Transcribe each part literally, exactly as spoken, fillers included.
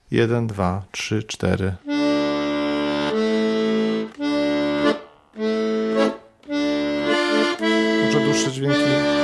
Jeden, dwa, trzy, cztery. Może dłuższe dźwięki.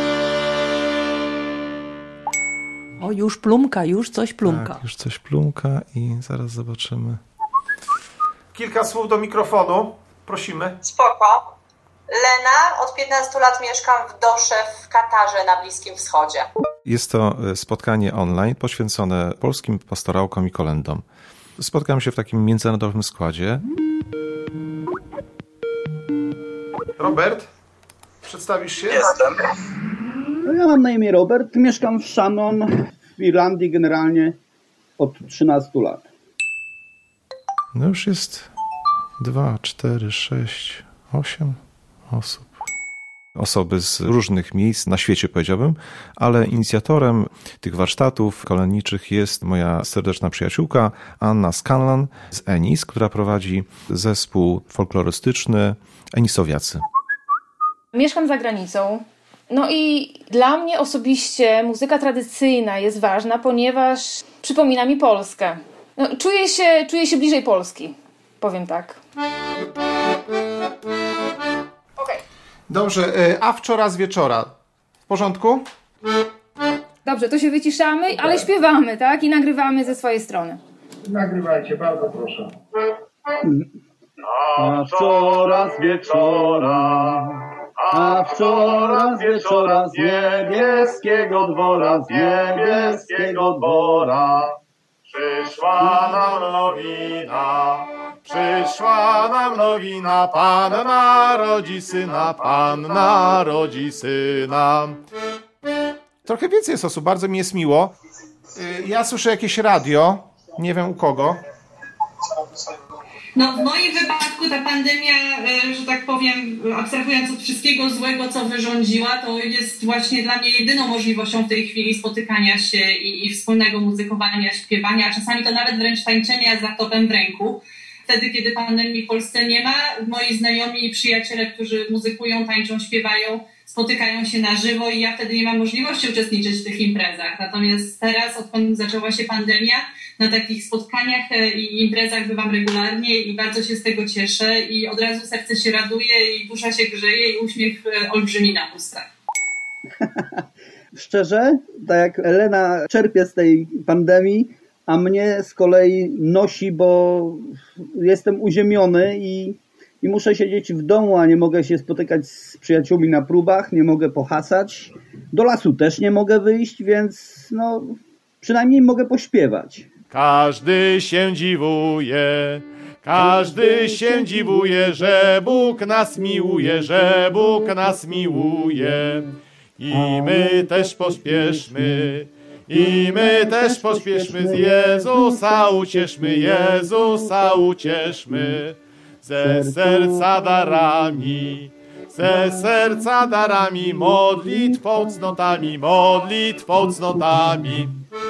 O, już plumka, już coś plumka. Tak, już coś plumka i zaraz zobaczymy. Kilka słów do mikrofonu. Prosimy. Spoko. Lena, od piętnastu lat mieszkam w Dosze w Katarze na Bliskim Wschodzie. Jest to spotkanie online poświęcone polskim pastorałkom i kolędom. Spotkam się w takim międzynarodowym składzie. Robert, przedstawisz się? Jestem. No ja mam na imię Robert, mieszkam w Shannon w Irlandii generalnie od trzynastu lat. No już jest dwa, cztery, sześć, osiem osób. Osoby z różnych miejsc na świecie, powiedziałbym, ale inicjatorem tych warsztatów kolędniczych jest moja serdeczna przyjaciółka Anna Scanlan z Enis, która prowadzi zespół folklorystyczny Enisowiacy. Mieszkam za granicą. No i dla mnie osobiście muzyka tradycyjna jest ważna, ponieważ przypomina mi Polskę. No, czuję się, czuję się bliżej Polski, powiem tak. Okej. Dobrze, a wczoraj z wieczora. W porządku? Dobrze, to się wyciszamy, ale śpiewamy, tak? I nagrywamy ze swojej strony. Nagrywajcie, bardzo proszę. A wczoraj z wieczora, a wczoraj z wieczora z niebieskiego dwora, z niebieskiego dwora. Przyszła nam nowina, przyszła nam nowina, Panna rodzi syna, Panna rodzi syna. Trochę więcej jest osób, bardzo mi jest miło. Ja słyszę jakieś radio, nie wiem u kogo. No w moim wypadku ta pandemia, że tak powiem, abstrahując od wszystkiego złego, co wyrządziła, to jest właśnie dla mnie jedyną możliwością w tej chwili spotykania się i, i wspólnego muzykowania, śpiewania, a czasami to nawet wręcz tańczenia z laptopem w ręku. Wtedy, kiedy pandemii w Polsce nie ma, moi znajomi i przyjaciele, którzy muzykują, tańczą, śpiewają, spotykają się na żywo i ja wtedy nie mam możliwości uczestniczyć w tych imprezach. Natomiast teraz, odkąd zaczęła się pandemia, na takich spotkaniach i imprezach bywam regularnie i bardzo się z tego cieszę i od razu serce się raduje i dusza się grzeje i uśmiech olbrzymi na ustach. Szczerze, tak jak Elena czerpie z tej pandemii, a mnie z kolei nosi, bo jestem uziemiony i, i muszę siedzieć w domu, a nie mogę się spotykać z przyjaciółmi na próbach, nie mogę pohasać. Do lasu też nie mogę wyjść, więc no przynajmniej mogę pośpiewać. Każdy się dziwuje, każdy się dziwuje, że Bóg nas miłuje, że Bóg nas miłuje. I my też pośpieszmy, i my też pośpieszmy, z Jezusa ucieszmy, Jezusa ucieszmy. Ze serca darami, ze serca darami, modlitwą cnotami, modlitwą cnotami.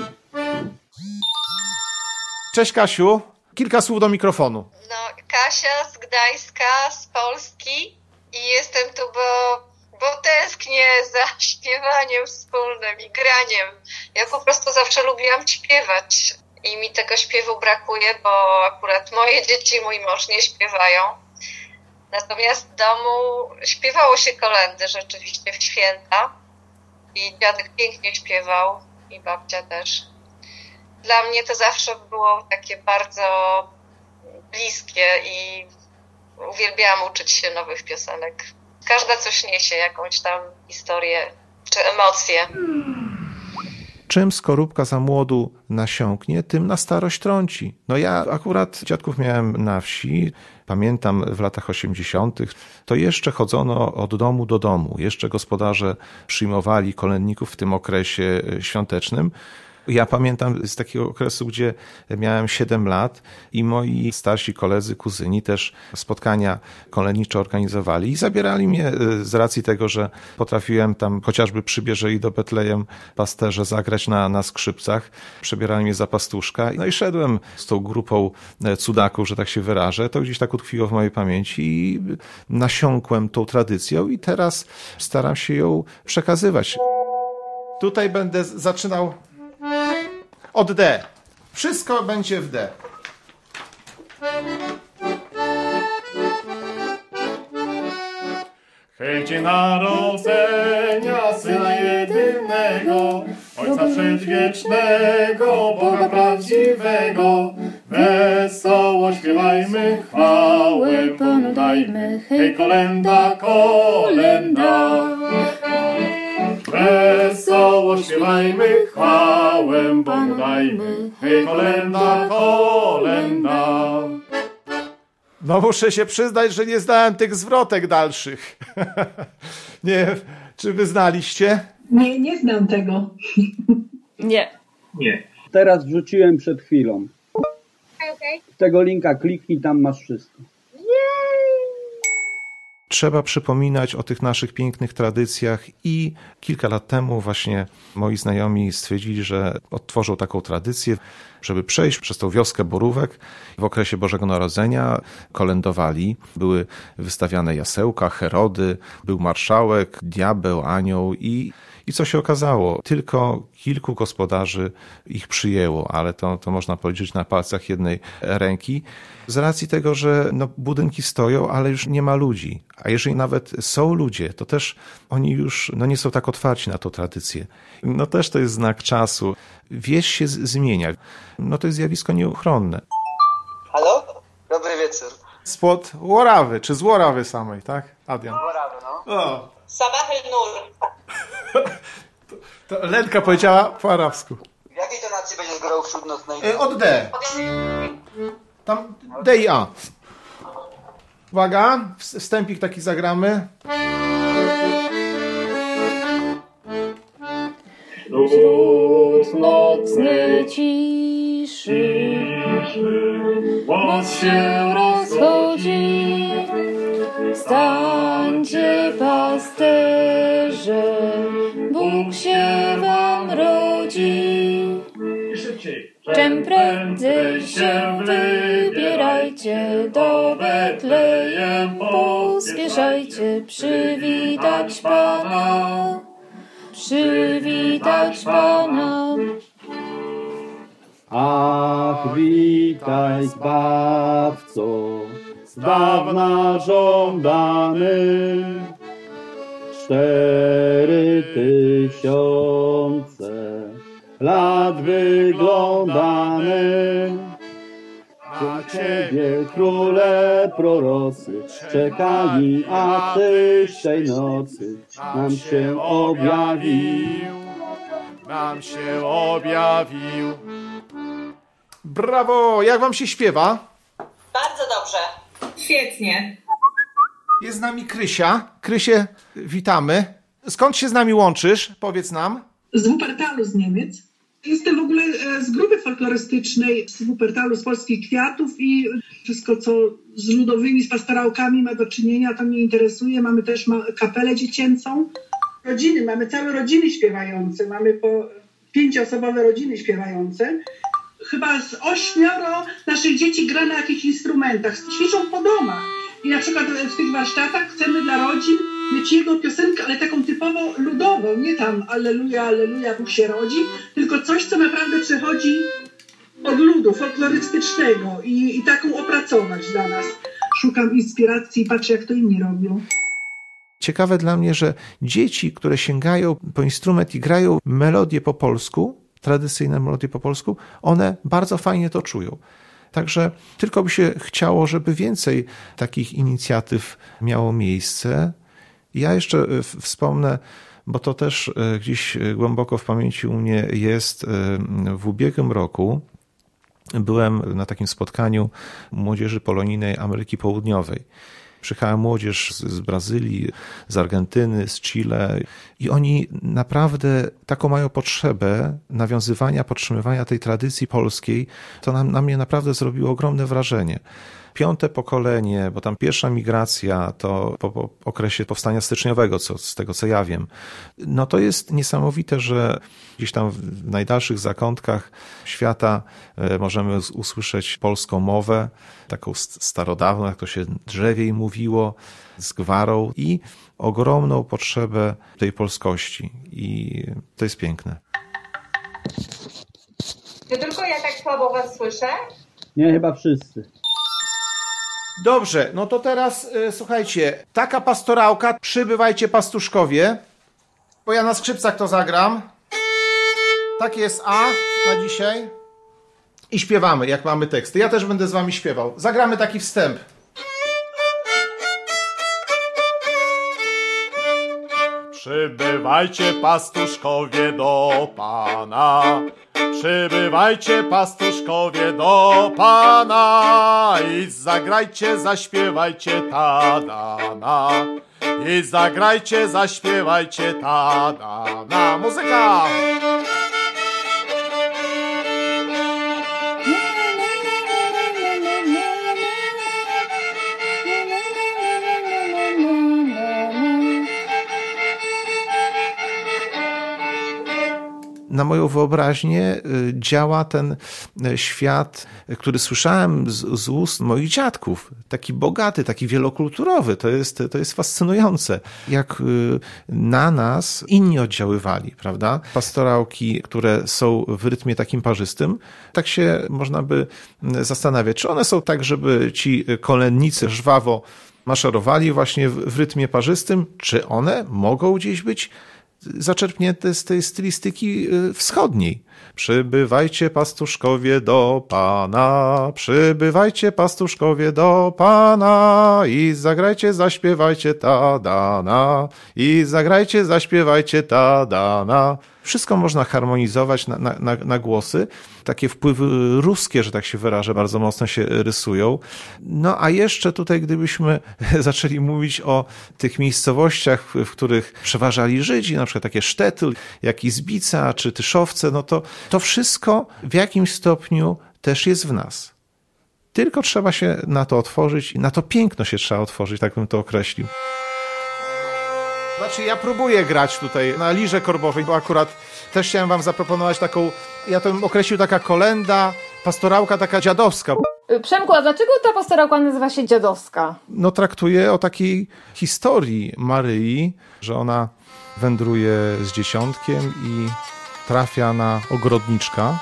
Cześć Kasiu, kilka słów do mikrofonu. No, Kasia z Gdańska, z Polski i jestem tu, bo, bo tęsknię za śpiewaniem wspólnym i graniem. Ja po prostu zawsze lubiłam śpiewać i mi tego śpiewu brakuje, bo akurat moje dzieci i mój mąż nie śpiewają. Natomiast w domu śpiewało się kolędy rzeczywiście w święta i dziadek pięknie śpiewał i babcia też. Dla mnie to zawsze było takie bardzo bliskie i uwielbiałam uczyć się nowych piosenek. Każda coś niesie, jakąś tam historię czy emocje. Czym skorupka za młodu nasiąknie, tym na starość trąci. No ja akurat dziadków miałem na wsi, pamiętam w latach osiemdziesiątych, to jeszcze chodzono od domu do domu, jeszcze gospodarze przyjmowali kolędników w tym okresie świątecznym. Ja pamiętam z takiego okresu, gdzie miałem siedem lat i moi starsi koledzy, kuzyni też spotkania kolędnicze organizowali i zabierali mnie z racji tego, że potrafiłem tam chociażby przy Bierzei do Betlejem pasterze zagrać na, na skrzypcach. Przebierali mnie za pastuszka. No i szedłem z tą grupą cudaków, że tak się wyrażę. To gdzieś tak utkwiło w mojej pamięci i nasiąkłem tą tradycją i teraz staram się ją przekazywać. Tutaj będę zaczynał od D. Wszystko będzie w D. Hej, Dzień Narodzenia Syna Jedynego, Ojca Przedwiecznego, Boga Prawdziwego. Wesoło śpiewajmy, chwałę Panu dajmy. Hej, kolenda, kolenda. Wesoło śpiewajmy, chwałę Panu dajmy. Hej, kolenda, kolenda. No muszę się przyznać, że nie znałem tych zwrotek dalszych. Nie wiem, czy wy znaliście? Nie, nie znam tego. Nie. Nie. Teraz wrzuciłem przed chwilą. Okej. Tego linka kliknij, tam masz wszystko. Trzeba przypominać o tych naszych pięknych tradycjach i kilka lat temu właśnie moi znajomi stwierdzili, że odtworzą taką tradycję, żeby przejść przez tą wioskę Borówek w okresie Bożego Narodzenia. Kolędowali, były wystawiane jasełka, herody, był marszałek, diabeł, anioł i I co się okazało? Tylko kilku gospodarzy ich przyjęło, ale to, to można policzyć na palcach jednej ręki. Z racji tego, że no, budynki stoją, ale już nie ma ludzi. A jeżeli nawet są ludzie, to też oni już no, nie są tak otwarci na tą tradycję. No też to jest znak czasu. Wieś się z- zmienia. No to jest zjawisko nieuchronne. Halo? Dobry wieczór. Spod Łorawy, czy z Łorawy samej, tak? Adrian. Łorawy, no. O. Sabah el-Nur. To, to Lenka powiedziała po arabsku. W jakiej tonacji będziesz grał wśród nocnej? E, od D. Tam D i A. Uwaga, wstępik taki zagramy. Wśród Nocnej ciszy głos się rozchodzi. stańcie pasterze, Bóg się wam rodzi. Czym prędzej się wybierajcie, do Betlejem pospieszajcie, przywitać Pana, przywitać Pana. Ach, witaj Zbawco, z dawna żądany, cztery tysiące lat wyglądany. Na Ciebie króle prorocy czekali, a Tyś tej nocy nam się objawił. Nam się objawił. Brawo! Jak wam się śpiewa? Bardzo dobrze. Świetnie. Jest z nami Krysia. Krysie, witamy. Skąd się z nami łączysz? Powiedz nam. Z Wuppertalu z Niemiec. Jestem w ogóle z grupy folklorystycznej z Wuppertalu, z Polskich Kwiatów i wszystko, co z ludowymi, z pastorałkami ma do czynienia, to mnie interesuje. Mamy też kapelę dziecięcą. Rodziny, mamy całe rodziny śpiewające. Mamy po pięcioosobowe rodziny śpiewające. Chyba z ośmioro naszych dzieci gra na jakichś instrumentach. Ćwiczą po domach. I na przykład w tych warsztatach chcemy dla rodzin mieć jego piosenkę, ale taką typowo ludową. Nie tam Alleluja, Alleluja, Bóg się rodzi, tylko coś, co naprawdę przychodzi od ludu, folklorystycznego i, i taką opracować dla nas. Szukam inspiracji i patrzę, jak to inni robią. Ciekawe dla mnie, że dzieci, które sięgają po instrument i grają melodię po polsku, tradycyjne melodie po polsku, one bardzo fajnie to czują. Także tylko by się chciało, żeby więcej takich inicjatyw miało miejsce. Ja jeszcze wspomnę, bo to też gdzieś głęboko w pamięci u mnie jest, w ubiegłym roku byłem na takim spotkaniu młodzieży polonijnej Ameryki Południowej. Przyjechała młodzież z Brazylii, z Argentyny, z Chile i oni naprawdę taką mają potrzebę nawiązywania, podtrzymywania tej tradycji polskiej. To na, na mnie naprawdę zrobiło ogromne wrażenie. Piąte pokolenie, bo tam pierwsza migracja to po, po okresie powstania styczniowego, co, z tego co ja wiem. No to jest niesamowite, że gdzieś tam w najdalszych zakątkach świata możemy usłyszeć polską mowę, taką starodawną, jak to się drzewiej mówiło, z gwarą i ogromną potrzebę tej polskości. I to jest piękne. Czy tylko ja tak słabo was słyszę? Nie, chyba wszyscy. Dobrze, no to teraz y, słuchajcie, taka pastorałka, przybywajcie pastuszkowie, bo ja na skrzypcach to zagram. Tak jest A na dzisiaj. I śpiewamy, jak mamy teksty. Ja też będę z wami śpiewał. Zagramy taki wstęp. Przybywajcie pastuszkowie do Pana, przybywajcie pastuszkowie do Pana i zagrajcie, zaśpiewajcie ta-da-na. I zagrajcie, zaśpiewajcie ta-da-na. Muzyka! Na moją wyobraźnię działa ten świat, który słyszałem z, z ust moich dziadków. Taki bogaty, taki wielokulturowy. To jest, to jest fascynujące. Jak na nas inni oddziaływali, prawda? Pastorałki, które są w rytmie takim parzystym, tak się można by zastanawiać, czy one są tak, żeby ci kolędnicy żwawo maszerowali właśnie w, w rytmie parzystym, czy one mogą gdzieś być zaczerpnięte z tej stylistyki wschodniej. Przybywajcie pastuszkowie do Pana, przybywajcie pastuszkowie do Pana i zagrajcie, zaśpiewajcie ta-da-na i zagrajcie, zaśpiewajcie ta-da-na. Wszystko można harmonizować na, na, na, na głosy. Takie wpływy ruskie, że tak się wyrażę, bardzo mocno się rysują. No a jeszcze tutaj, gdybyśmy zaczęli mówić o tych miejscowościach, w których przeważali Żydzi, na przykład takie Sztetl, jak Izbica czy Tyszowce, no to to wszystko w jakimś stopniu też jest w nas. Tylko trzeba się na to otworzyć i na to piękno się trzeba otworzyć, tak bym to określił. Znaczy ja próbuję grać tutaj na lirze korbowej, bo akurat też chciałem wam zaproponować taką, ja to bym określił taka kolenda, pastorałka taka dziadowska. Przemku, a dlaczego ta pastorałka nazywa się dziadowska? No traktuje o takiej historii Maryi, że ona wędruje z dzieciątkiem i trafia na ogrodniczka.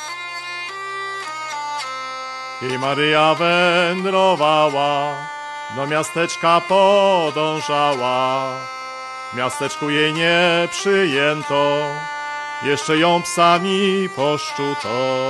I Maryja wędrowała, do miasteczka podążała. W miasteczku jej nie przyjęto, jeszcze ją psami poszczuto.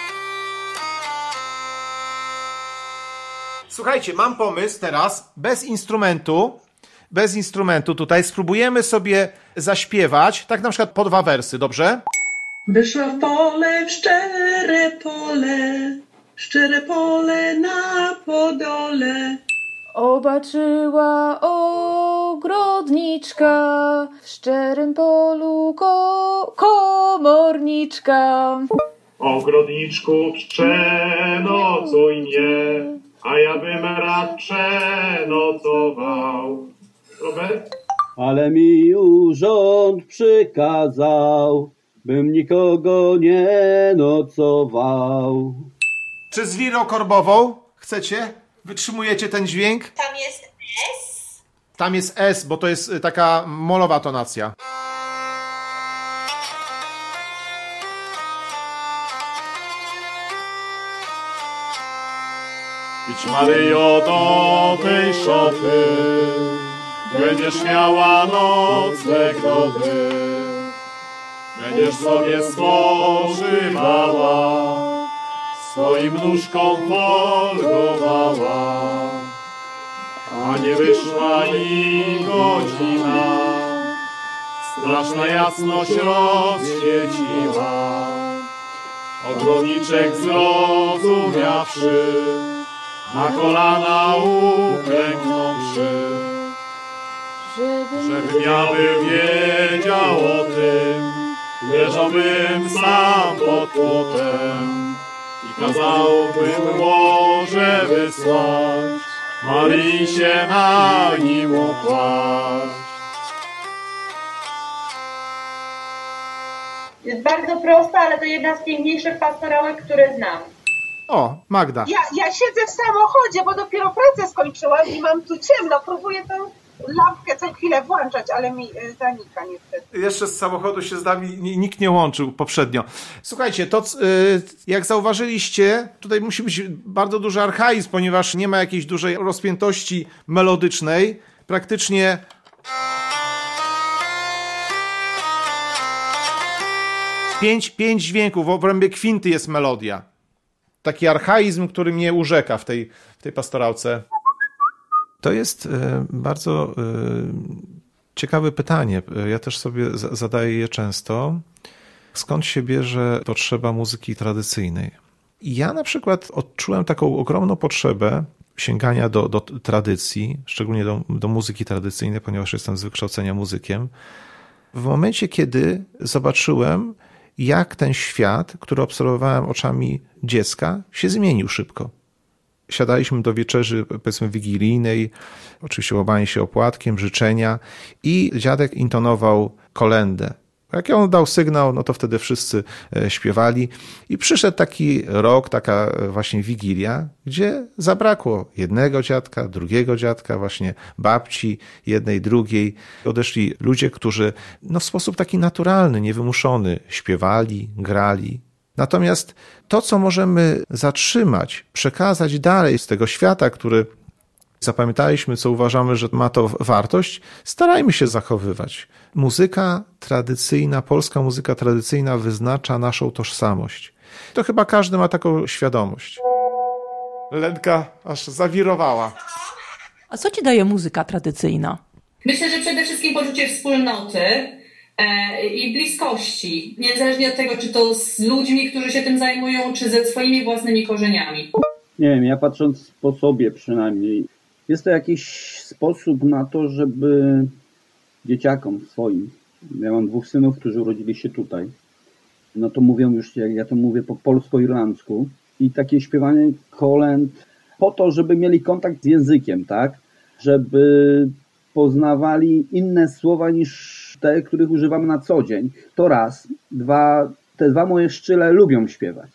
Słuchajcie, mam pomysł teraz, bez instrumentu, bez instrumentu tutaj, spróbujemy sobie zaśpiewać, tak na przykład po dwa wersy, dobrze? Wyszła w pole, w szczere pole, szczere pole na podole. Obaczyła ogrodniczka, w szczerym polu ko- komorniczka. Ogrodniczku, przenocuj mnie, a ja bym rad przenocował. Robert? Ale mi urząd przykazał, bym nikogo nie nocował. Czy z lirą korbową chcecie? Wytrzymujecie ten dźwięk? Tam jest S? Tam jest S, bo to jest taka molowa tonacja. Idź Maryjo do tej szopy, będziesz miała nocleg dobry. Będziesz sobie spożywała, swoim nóżkom folgowała. A nie wyszła i godzina, straszna jasność rozświeciła. Ogrodniczek zrozumiawszy, na kolana uklęknąwszy, żebym ja był wiedział o tym, leżałbym sam pod płotem i kazałbym może wysłać Maryi się na nim ukłaść. Jest bardzo prosta, ale to jedna z piękniejszych pastorałek, które znam. O, Magda. Ja, ja siedzę w samochodzie, bo dopiero pracę skończyłam i mam tu ciemno. Próbuję to lampkę co chwilę włączać, ale mi zanika niestety. Jeszcze z samochodu się z nami nikt nie łączył poprzednio. Słuchajcie, to jak zauważyliście, tutaj musi być bardzo duży archaizm, ponieważ nie ma jakiejś dużej rozpiętości melodycznej. Praktycznie pięć, pięć dźwięków, w obrębie kwinty jest melodia. Taki archaizm, który mnie urzeka w tej, w tej pastorałce. To jest y, bardzo y, ciekawe pytanie. Ja też sobie z- zadaję je często. Skąd się bierze potrzeba muzyki tradycyjnej? Ja na przykład odczułem taką ogromną potrzebę sięgania do, do tradycji, szczególnie do, do muzyki tradycyjnej, ponieważ jestem z wykształcenia muzykiem. W momencie, kiedy zobaczyłem, jak ten świat, który obserwowałem oczami dziecka, się zmienił szybko. Siadaliśmy do wieczerzy, powiedzmy, wigilijnej, oczywiście łamanie się opłatkiem, życzenia i dziadek intonował kolędę. Jak on dał sygnał, no to wtedy wszyscy śpiewali i przyszedł taki rok, taka właśnie wigilia, gdzie zabrakło jednego dziadka, drugiego dziadka, właśnie babci, jednej, drugiej. Odeszli ludzie, którzy no w sposób taki naturalny, niewymuszony śpiewali, grali. Natomiast to, co możemy zatrzymać, przekazać dalej z tego świata, który zapamiętaliśmy, co uważamy, że ma to wartość, starajmy się zachowywać. Muzyka tradycyjna, polska muzyka tradycyjna wyznacza naszą tożsamość. To chyba każdy ma taką świadomość. Lenka aż zawirowała. A co ci daje muzyka tradycyjna? Myślę, że przede wszystkim poczucie wspólnoty e, i bliskości. Niezależnie od tego, czy to z ludźmi, którzy się tym zajmują, czy ze swoimi własnymi korzeniami. Nie wiem, ja patrząc po sobie przynajmniej, jest to jakiś sposób na to, żeby dzieciakom swoim, ja mam dwóch synów, którzy urodzili się tutaj, no to mówią już, jak ja to mówię po polsko-irlandzku, i takie śpiewanie kolęd po to, żeby mieli kontakt z językiem, tak? Żeby poznawali inne słowa niż te, których używamy na co dzień. To raz. Dwa, te dwa moje szczyle lubią śpiewać.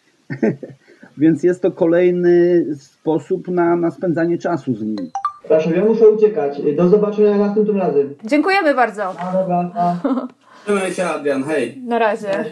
Więc jest to kolejny sposób na, na spędzanie czasu z nimi. Proszę, ja muszę uciekać. Do zobaczenia następnym razem. Dziękujemy bardzo. A, dobra, a. Trzymaj się, Adrian, hej. Na razie.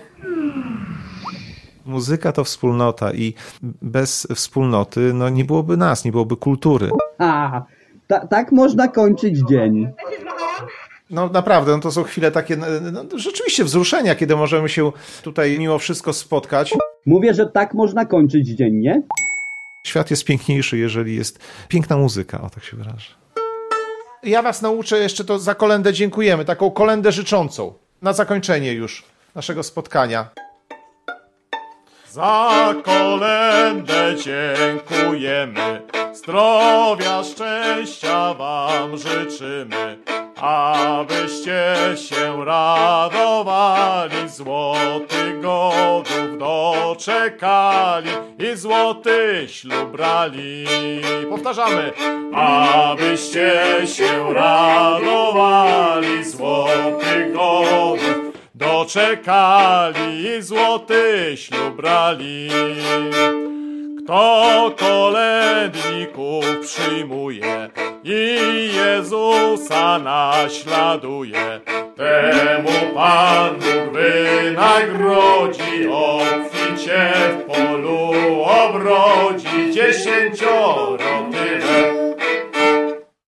Muzyka to wspólnota i bez wspólnoty no, nie byłoby nas, nie byłoby kultury. A, ta, tak można kończyć dzień. No naprawdę, no to są chwile takie no, rzeczywiście wzruszenia, kiedy możemy się tutaj mimo wszystko spotkać. Mówię, że tak można kończyć dzień, nie? Świat jest piękniejszy, jeżeli jest piękna muzyka, o tak się wyrażę. Ja was nauczę jeszcze, to za kolędę dziękujemy, taką kolędę życzącą. Na zakończenie już naszego spotkania. Za kolędę dziękujemy, zdrowia, szczęścia wam życzymy, abyście się radowali, złotych godów doczekali i złoty ślub brali. Powtarzamy. Abyście się radowali, złotych godów doczekali i złoty ślub brali. Kto kolędników przyjmuje i Jezusa naśladuje, temu Pan Bóg wynagrodzi, obficie w polu obrodzi dziesięcioro tyle.